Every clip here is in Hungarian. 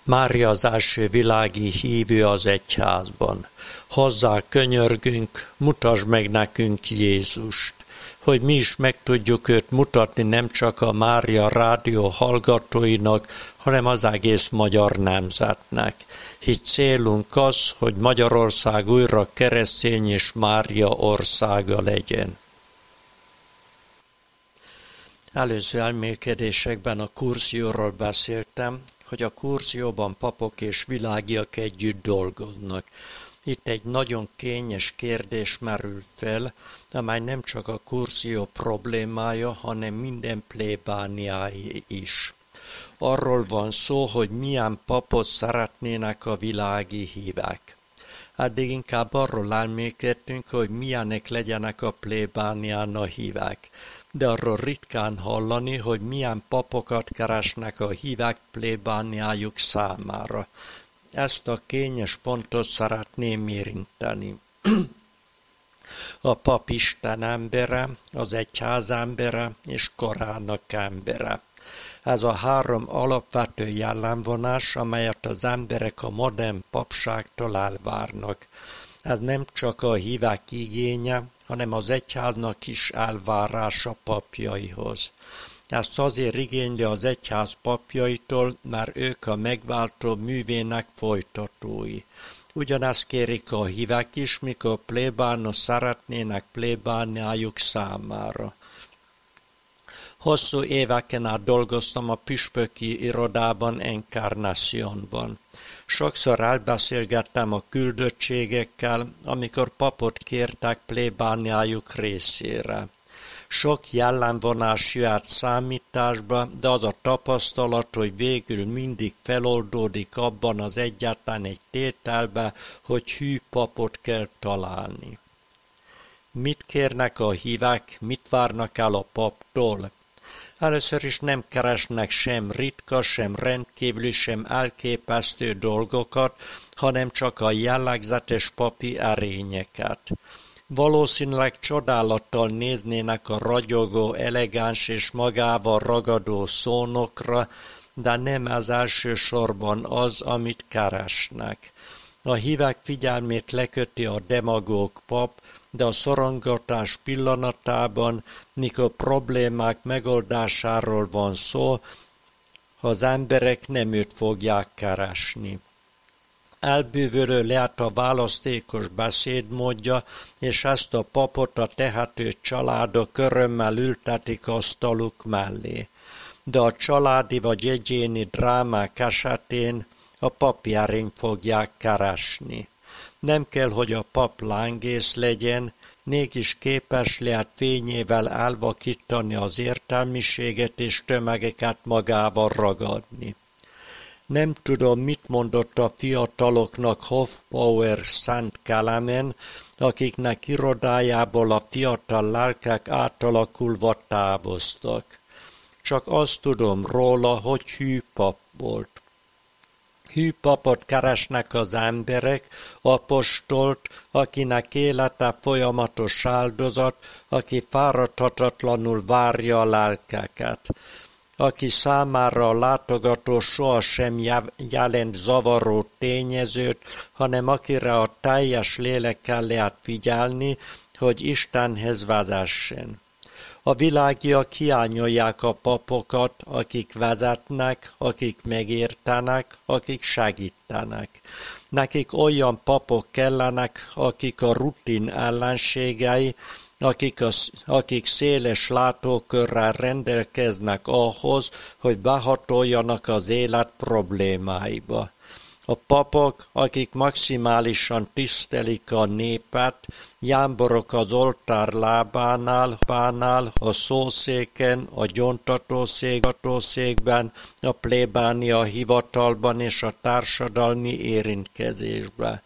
Mária az első világi hívő az egyházban. Hozzá könyörgünk, mutasd meg nekünk Jézust, hogy mi is meg tudjuk őt mutatni nem csak a Mária rádió hallgatóinak, hanem az egész magyar nemzetnek. Hisz célunk az, hogy Magyarország újra keresztény és Mária országa legyen. Előző elmélkedésekben a kurzióról beszéltem, hogy a kurzióban papok és világiak együtt dolgoznak. Itt egy nagyon kényes kérdés merül fel, amely nem csak a kurzió problémája, hanem minden plébániái is. Arról van szó, hogy milyen papot szeretnének a világi hívek. Addig inkább arról elmélkedtünk, hogy milyenek legyenek a plébánián a hívek. De arról ritkán hallani, hogy milyen papokat keresnek a hívek plébániájuk számára. Ezt a kényes pontot szeretném érinteni. A pap Isten embere, az egyház embere és korának embere. Ez a három alapvető jellemvonás, amelyet az emberek a modern papságtól elvárnak. Ez nem csak a hívek igénye, hanem az egyháznak is elvárása papjaihoz. Ezt azért igényli az egyház papjaitól, mert ők a megváltó művének folytatói. Ugyanezt kérik a hívek is, mikor plébános szeretnének plébániájuk számára. Hosszú éveken át dolgoztam a püspöki irodában, Encarnaciónban. Sokszor elbeszélgettem a küldöttségekkel, amikor papot kértek plébániájuk részére. Sok jellemvonás jöhet számításba, de az a tapasztalat, hogy végül mindig feloldódik abban az egyetlen egy tételbe, hogy hű papot kell találni. Mit kérnek a hívek, mit várnak el a paptól? Először is nem keresnek sem ritka, sem rendkívüli, sem elképesztő dolgokat, hanem csak a jellegzetes papi erényeket. Valószínűleg csodálattal néznének a ragyogó, elegáns és magával ragadó szónokra, de nem ez elsősorban az, amit keresnek. A hívek figyelmét leköti a demagóg pap, de a szorongatás pillanatában, mikor problémák megoldásáról van szó, az emberek nem őt fogják keresni. Elbűvölő lehet a választékos beszédmódja, és ezt a papot a tehető családok örömmel ültetik asztaluk mellé. De a családi vagy egyéni drámák esetén a papi erényt fogják keresni. Nem kell, hogy a pap lángész legyen, mégis képes lehet fényével elvakítani az értelmiséget és tömegeket magával ragadni. Nem tudom, mit mondott a fiataloknak Hofbauer Szent Kelemen, akiknek irodájából a fiatal lelkek átalakulva távoztak. Csak azt tudom róla, hogy hű pap volt. Hű papot keresnek az emberek, apostolt, akinek élete folyamatos áldozat, aki fáradhatatlanul várja a lelkeket, aki számára a látogató sohasem jelent zavaró tényezőt, hanem akire a teljes lélekkel lehet figyelni, hogy Istenhez vezessen. A világiak hiányolják a papokat, akik vezetnek, akik megértenek, akik segítenek. Nekik olyan papok kellenek, akik a rutin ellenségei, akik széles látókörrel rendelkeznek ahhoz, hogy behatoljanak az élet problémáiba. A papok, akik maximálisan tisztelik a népet, jámborok az oltár lábánál, a szószéken, a gyóntatószékben, a plébánia hivatalban és a társadalmi érintkezésben.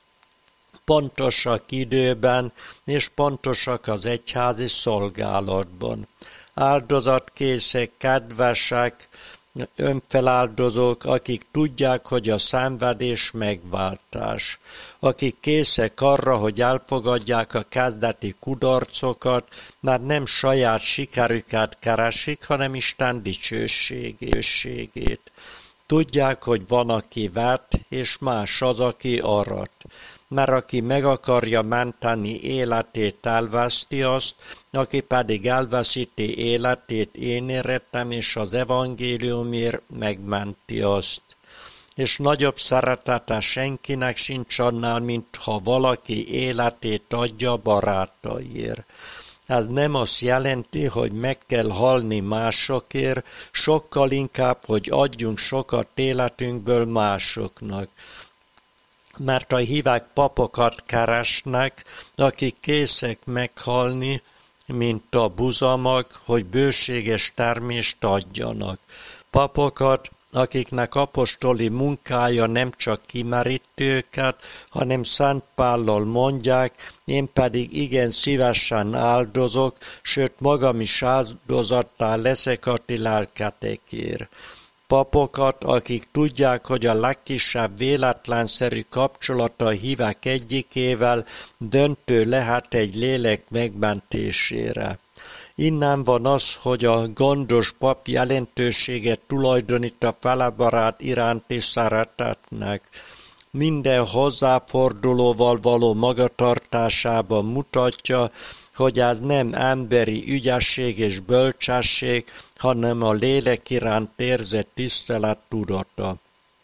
Pontosak időben és pontosak az egyházi szolgálatban. Áldozatkészek, kedvesek, önfeláldozók, akik tudják, hogy a szenvedés megváltás, akik készek arra, hogy elfogadják a kezdeti kudarcokat, mert nem saját sikerüket keresik, hanem Isten dicsőségét. Tudják, hogy van, aki vet, és más az, aki arat. Mert aki meg akarja menteni életét, elveszti azt, aki pedig elveszíti életét, én érettem, és az evangéliumért megmenti azt. És nagyobb szeretete senkinek sincs annál, mint ha valaki életét adja barátaiért. Ez nem azt jelenti, hogy meg kell halni másokért, sokkal inkább, hogy adjunk sokat életünkből másoknak. Mert a hívek papokat keresnek, akik készek meghalni, mint a buzamag, hogy bőséges termést adjanak. Papokat, akiknek apostoli munkája nem csak kimeríti őket, hanem Szent Pállal mondják, én pedig igen szívesen áldozok, sőt magam is áldozattá leszek a ti lelketekért. Papokat, akik tudják, hogy a legkisebb véletlenszerű kapcsolat a hívek egyikével döntő lehet egy lélek megmentésére. Innen van az, hogy a gondos pap jelentőséget tulajdonít a felebarát iránti szeretetnek. Minden hozzáfordulóval való magatartásában mutatja, hogy ez nem emberi ügyesség és bölcsesség, hanem a lélek iránt érzett tisztelet tudata.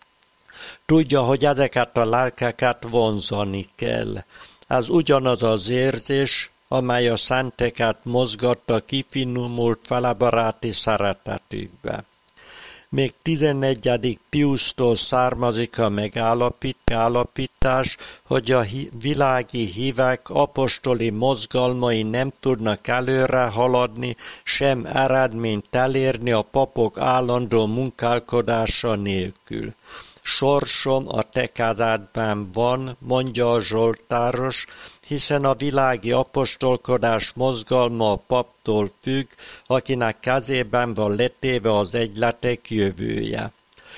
Tudja, hogy ezeket a lelkeket vonzani kell. Ez ugyanaz az érzés, amely a szenteket mozgatta kifinomult felebaráti szeretetükbe. Még 11. Piusztól származik a megállapítás, hogy a világi hívek apostoli mozgalmai nem tudnak előre haladni, sem eredményt elérni a papok állandó munkálkodása nélkül. Sorsom a te kezedben van, mondja a zsoltáros, hiszen a világi apostolkodás mozgalma a paptól függ, akinek kezében van letéve az egyletek jövője.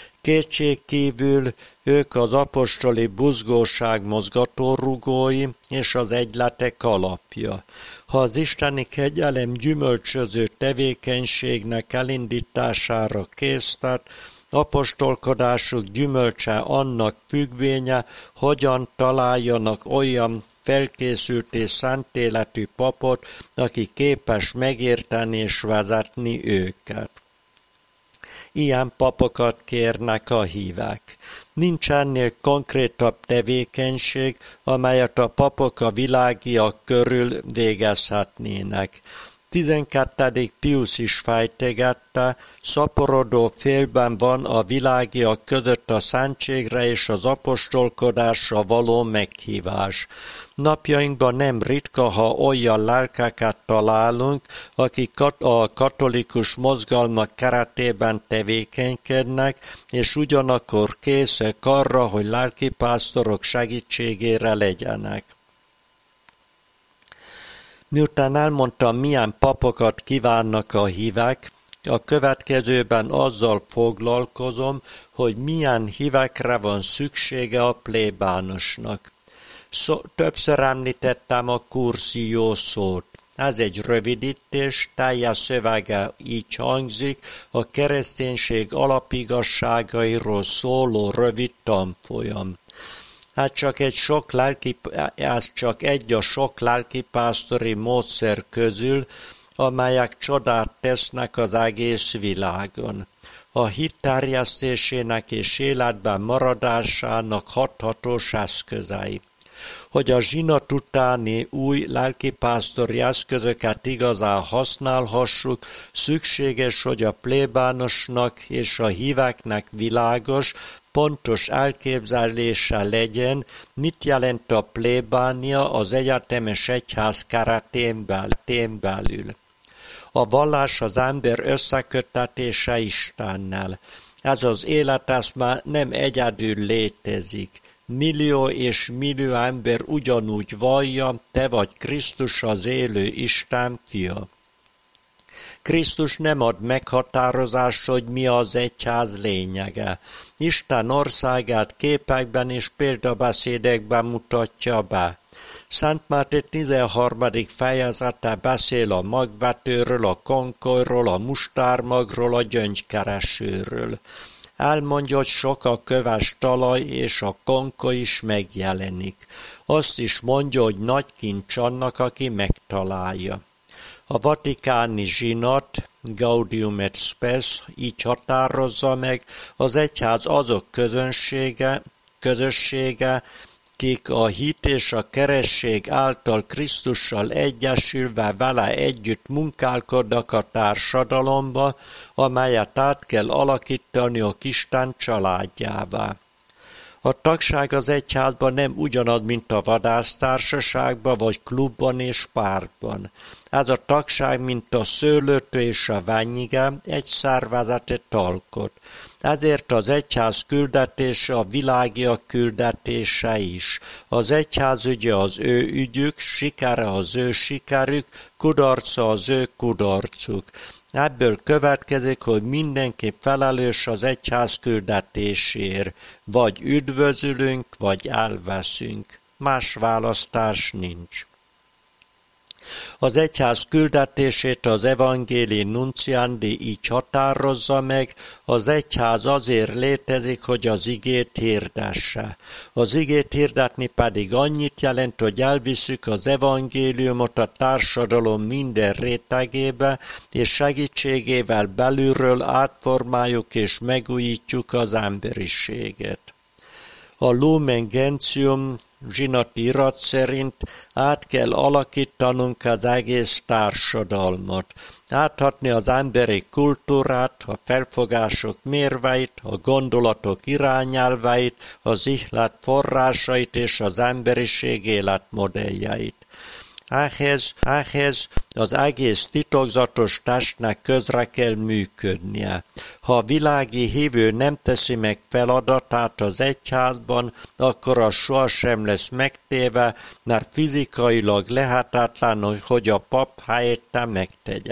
Kétségkívül ők az apostoli buzgóság mozgatórugói és az egyletek alapja. Ha az isteni kegyelem gyümölcsöző tevékenységnek elindítására késztet, apostolkodásuk gyümölcse annak függvénye, hogyan találjanak olyan felkészült és szent életű papot, aki képes megérteni és vezetni őket. Ilyen papokat kérnek a hívek. Nincs ennél konkrétabb tevékenység, amelyet a papok a világiak körül végezhetnének. 12. Piusz is fejtegette, szaporodó félben van a világiak között a szentségre és az apostolkodásra való meghívás. Napjainkban nem ritka, ha olyan lelkeket találunk, akik a katolikus mozgalmak keretében tevékenykednek, és ugyanakkor készek arra, hogy lelkipásztorok segítségére legyenek. Miután elmondtam, milyen papokat kívánnak a hívek, a következőben azzal foglalkozom, hogy milyen hívekre van szüksége a plébánosnak. Többször említettem a curtio szót. Ez egy rövidítés, teljes szövege így hangzik, a kereszténység alapigasságairól szóló rövid tanfolyam. Ez csak egy a sok lelkipásztori módszer közül, amelyek csodát tesznek az egész világon. A hit terjesztésének és életben maradásának hathatós eszközei. Hogy a zsinat utáni új lelkipásztori eszközöket igazán használhassuk, szükséges, hogy a plébánosnak és a híveknek világos, pontos elképzelése legyen, mit jelent a plébánia az egyetemes egyház keretén belül. A vallás az ember összeköttetése Istennel. Ez az életeszme nem egyedül létezik. Millió és millió ember ugyanúgy vallja, te vagy Krisztus az élő Isten fia. Krisztus nem ad meghatározást, hogy mi az egyház lényege. Isten országát képekben és példabeszédekben mutatja be. Szent Máté 13. fejezete beszél a magvetőről, a konkolyról, a mustármagról, a gyöngykeresőről. Elmondja, hogy sok a köves talaj, és a konka is megjelenik. Azt is mondja, hogy nagy kincs annak, aki megtalálja. A vatikáni zsinat, Gaudium et Spes így határozza meg, az egyház azok közössége, kik a hit és a keresztség által Krisztussal egyesülve vele együtt munkálkodnak a társadalomba, amelyet át kell alakítani a Isten családjává. A tagság az egyházban nem ugyanaz, mint a vadásztársaságban vagy klubban és pártban. Ez a tagság, mint a szőlőtő és a ványige, egy szervezetet alkot. Ezért az egyház küldetése a világiak küldetése is. Az egyház ügye az ő ügyük, sikere az ő sikerük, kudarca az ő kudarcuk. Ebből következik, hogy mindenki felelős az egyház küldetésért, vagy üdvözülünk, vagy elveszünk. Más választás nincs. Az egyház küldetését az Evangelii Nunciandi így határozza meg, az egyház azért létezik, hogy az igét hirdesse. Az igét hirdetni pedig annyit jelent, hogy elviszük az evangéliumot a társadalom minden rétegébe, és segítségével belülről átformáljuk és megújítjuk az emberiséget. A Lumen Gentium zsinati irat szerint át kell alakítanunk az egész társadalmat, áthatni az emberi kultúrát, a felfogások mérveit, a gondolatok irányelveit, az ihlet forrásait és az emberiség életmodelljeit. Ehhez az egész titokzatos testnek közre kell működnie. Ha a világi hívő nem teszi meg feladatát az egyházban, akkor az sohasem lesz megtéve, mert fizikailag lehetetlen, hogy a pap helyette megtegye.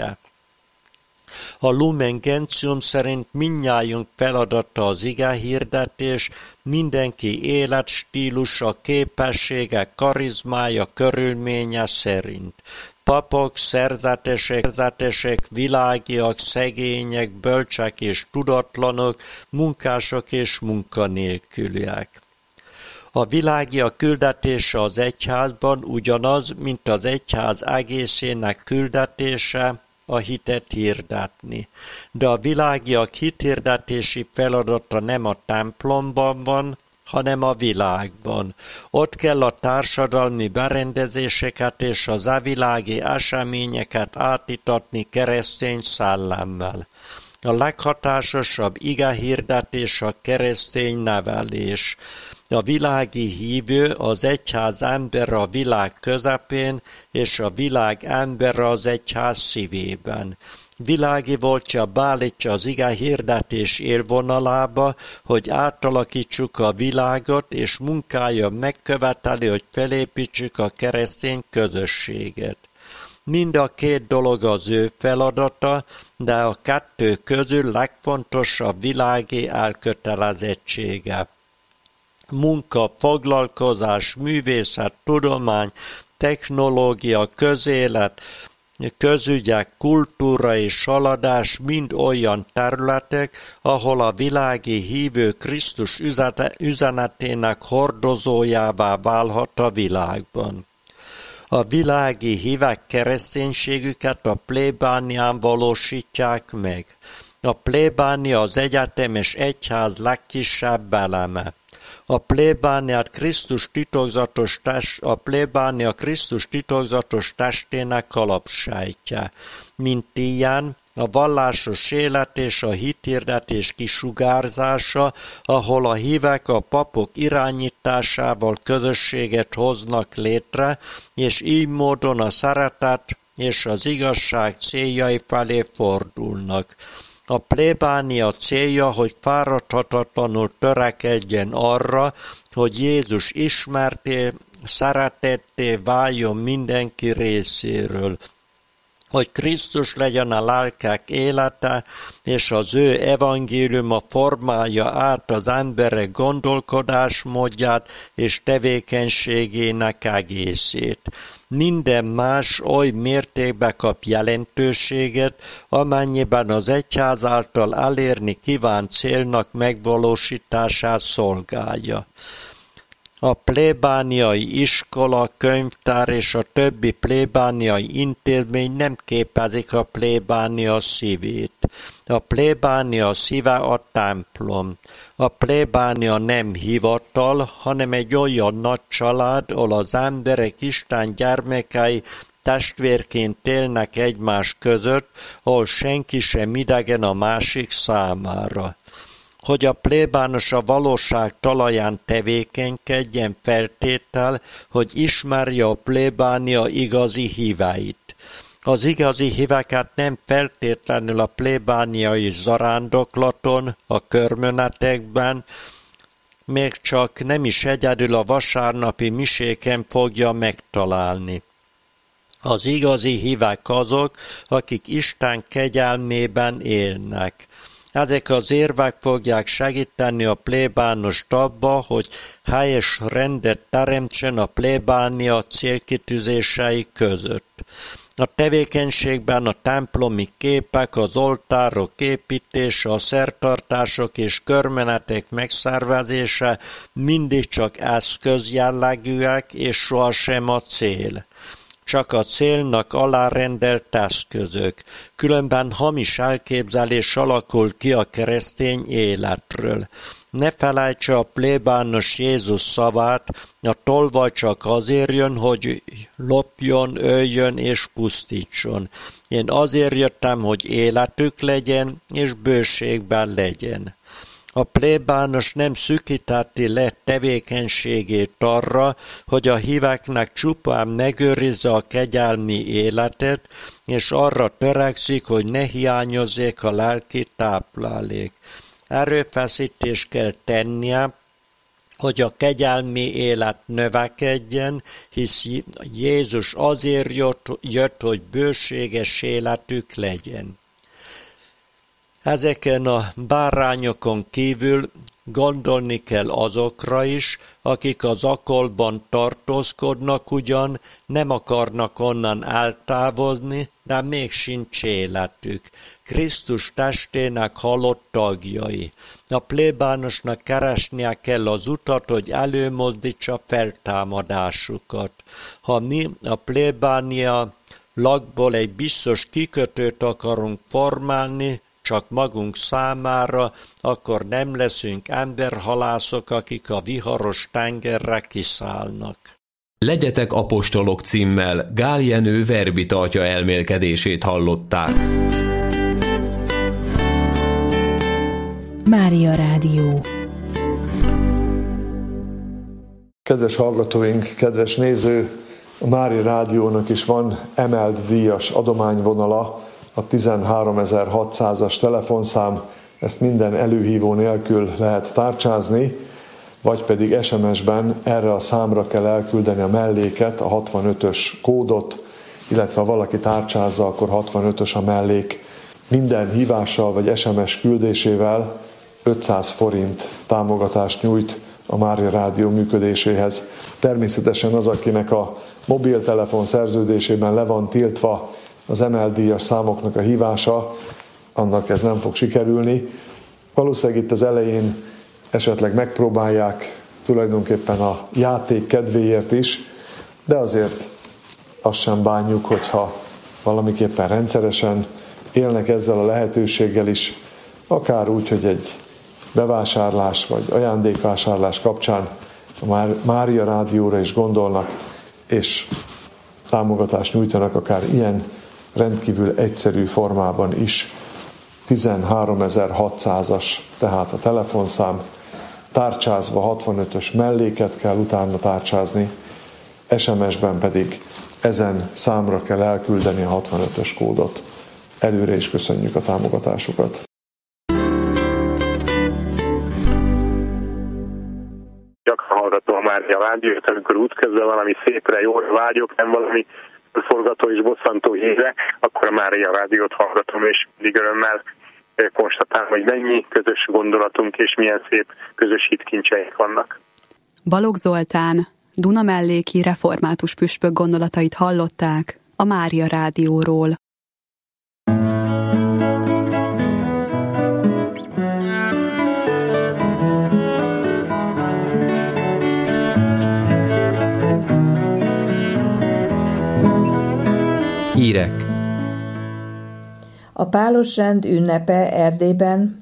A Lumen Gentium szerint mindnyájunk feladata az igehirdetés, mindenki életstílusa, képessége, karizmája, körülménye szerint. Papok, szerzetesek, világiak, szegények, bölcsek és tudatlanok, munkások és munkanélküliek. A világiak küldetése az egyházban ugyanaz, mint az egyház egészének küldetése, a hitet hirdetni. De a világiak hithirdetési feladata nem a templomban van, hanem a világban. Ott kell a társadalmi berendezéseket és az világi eseményeket átítatni keresztény szellemmel. A leghatásosabb igehirdetés a keresztény nevelés. A világi hívő az egyház ember a világ közepén, és a világ ember az egyház szívében. Világi voltja beállítja az igehirdetés élvonalába, hogy átalakítsuk a világot, és munkája megköveteli, hogy felépítsük a keresztény közösséget. Mind a két dolog az ő feladata, de a kettő közül legfontosabb világi elkötelezettsége. Munka, foglalkozás, művészet, tudomány, technológia, közélet, közügyek, kultúra és haladás mind olyan területek, ahol a világi hívő Krisztus üzenetének hordozójává válhat a világban. A világi hívek kereszténységüket a plébánián valósítják meg. A plébánia az egyetemes egyház legkisebb eleme. A plébánia Krisztus titokzatos testének alapsejtje. Mint ilyen, a vallásos élet és a hithirdetés kisugárzása, ahol a hívek a papok irányításával közösséget hoznak létre, és így módon a szeretet és az igazság céljai felé fordulnak. A plébánia célja, hogy fáradhatatlanul törekedjen arra, hogy Jézus ismerté, szeretetté váljon mindenki részéről. hogy Krisztus legyen a lelkek élete, és az ő evangéliuma formálja át az emberek gondolkodásmódját és tevékenységének egészét. Minden más oly mértékben kap jelentőséget, amennyiben az egyház által elérni kívánt célnak megvalósítását szolgálja. A plébániai iskola, könyvtár és a többi plébániai intézmény nem képezik a plébánia szívét. A plébánia szíve a templom. A plébánia nem hivatal, hanem egy olyan nagy család, ahol az emberek Isten gyermekei testvérként élnek egymás között, ahol senki sem idegen a másik számára. Hogy a plébános a valóság talaján tevékenykedjen, feltétel, hogy ismerje a plébánia igazi híveit. Az igazi híveket nem feltétlenül a plébániai zarándoklaton, a körmönetekben, még csak nem is egyedül a vasárnapi miséken fogja megtalálni. Az igazi hívek azok, akik Isten kegyelmében élnek. Ezek az érvek fogják segíteni a plébánost abba, hogy helyes rendet teremtsen a plébánia célkitűzései között. A tevékenységben a templomi képek, az oltárok építése, a szertartások és körmenetek megszervezése mindig csak eszközjellegűek és sohasem a cél. Csak a célnak alárendelt eszközök, különben hamis elképzelés alakul ki a keresztény életről. Ne felejtse a plébános Jézus szavát, a tolvaj csak azért jön, hogy lopjon, öljön és pusztítson. Én azért jöttem, hogy életük legyen, és bőségben legyen. A plébános nem szűkíteti le tevékenységét arra, hogy a híveknek csupán megőrizze a kegyelmi életet, és arra törekszik, hogy ne hiányozzék a lelki táplálék. Erőfeszítést kell tennie, hogy a kegyelmi élet növekedjen, hisz Jézus azért jött, hogy bőséges életük legyen. Ezeken a bárányokon kívül gondolni kell azokra is, akik az akolban tartózkodnak ugyan, nem akarnak onnan eltávozni, de még sincs életük. Krisztus testének halott tagjai. A plébánosnak keresnie kell az utat, hogy előmozdítsa feltámadásukat. Ha mi a plébánia lakból egy biztos kikötőt akarunk formálni, csak magunk számára, akkor nem leszünk emberhalászok, akik a viharos tengerre kiszállnak. Legyetek apostolok címmel Gál Jenő verbitartja elmélkedését hallották. Mária Rádió. Kedves hallgatóink, kedves néző, a Mária Rádiónak is van emelt díjas adományvonala, a 13600-as telefonszám, ezt minden előhívó nélkül lehet tárcsázni, vagy pedig SMS-ben erre a számra kell elküldeni a melléket, a 65-ös kódot, illetve ha valaki tárcsázza, akkor 65-ös a mellék. Minden hívással vagy SMS küldésével 500 forint támogatást nyújt a Mária Rádió működéséhez. Természetesen az, akinek a mobiltelefon szerződésében le van tiltva az emeldíjas számoknak a hívása, annak ez nem fog sikerülni. Valószínűleg itt az elején esetleg megpróbálják tulajdonképpen a játék kedvéért is, de azért azt sem bánjuk, hogyha valamiképpen rendszeresen élnek ezzel a lehetőséggel is, akár úgy, hogy egy bevásárlás vagy ajándékvásárlás kapcsán a Mária Rádióra is gondolnak, és támogatást nyújtanak akár ilyen rendkívül egyszerű formában is. 13600-as tehát a telefonszám, tárcsázva 65-ös melléket kell utána tárcsázni, SMS-ben pedig ezen számra kell elküldeni a 65-ös kódot. Előre is köszönjük a támogatásukat. Gyakran hallgatom a Mária Rádiót, amikor útközben valami szépre, jól vágyok, nem valami forgató és bosszantó híre, akkor a Mária Rádiót hallgatom, és mindig örömmel konstatálom, hogy mennyi közös gondolatunk és milyen szép közös hitkincseink vannak. Balogh Zoltán, Dunamelléki református püspök gondolatait hallották a Mária Rádióról. Hírek. A Pálosrend ünnepe Erdélyben